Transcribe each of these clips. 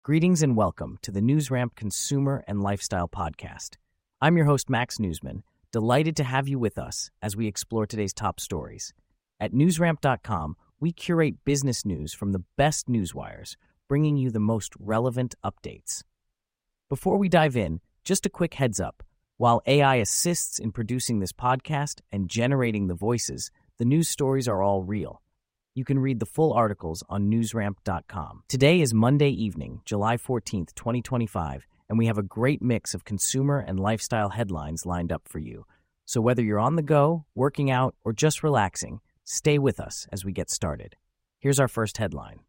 Greetings and welcome to the NewsRamp Consumer and Lifestyle Podcast. I'm your host, Max Newsman, delighted to have you with us as we explore today's top stories. At newsramp.com, we curate business news from the best newswires, bringing you the most relevant updates. Before we dive in, just a quick heads up. While AI assists in producing this podcast and generating the voices, the news stories are all real. You can read the full articles on newsramp.com. Today is Monday evening, July 14th, 2025, and we have a great mix of consumer and lifestyle headlines lined up for you. So whether you're on the go, working out, or just relaxing, stay with us as we get started. Here's our first headline.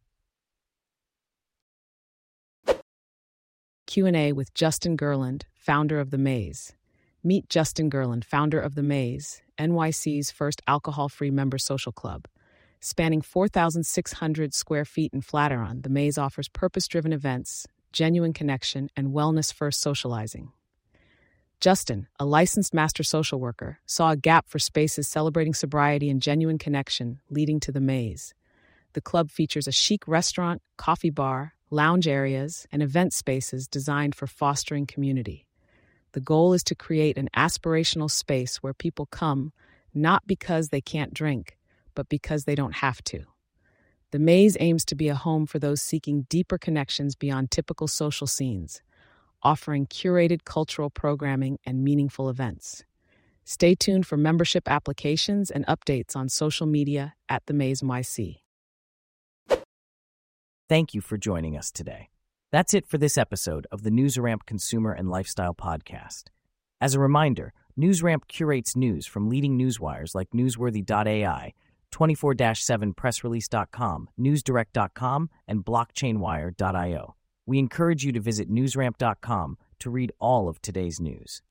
Q&A with Justin Gerland, founder of The Maze. Meet Justin Gerland, founder of The Maze, NYC's first alcohol-free member social club. Spanning 4,600 square feet in Flatiron, The Maze offers purpose-driven events, genuine connection, and wellness-first socializing. Justin, a licensed master social worker, saw a gap for spaces celebrating sobriety and genuine connection, leading to The Maze. The club features a chic restaurant, coffee bar, lounge areas, and event spaces designed for fostering community. The goal is to create an aspirational space where people come not because they can't drink, but because they don't have to. The Maze aims to be a home for those seeking deeper connections beyond typical social scenes, offering curated cultural programming and meaningful events. Stay tuned for membership applications and updates on social media at The Maze NYC. Thank you for joining us today. That's it for this episode of the NewsRamp Consumer and Lifestyle Podcast. As a reminder, NewsRamp curates news from leading newswires like Newsworthy.ai, 24/7pressrelease.com, newsdirect.com, and blockchainwire.io. We encourage you to visit newsramp.com to read all of today's news.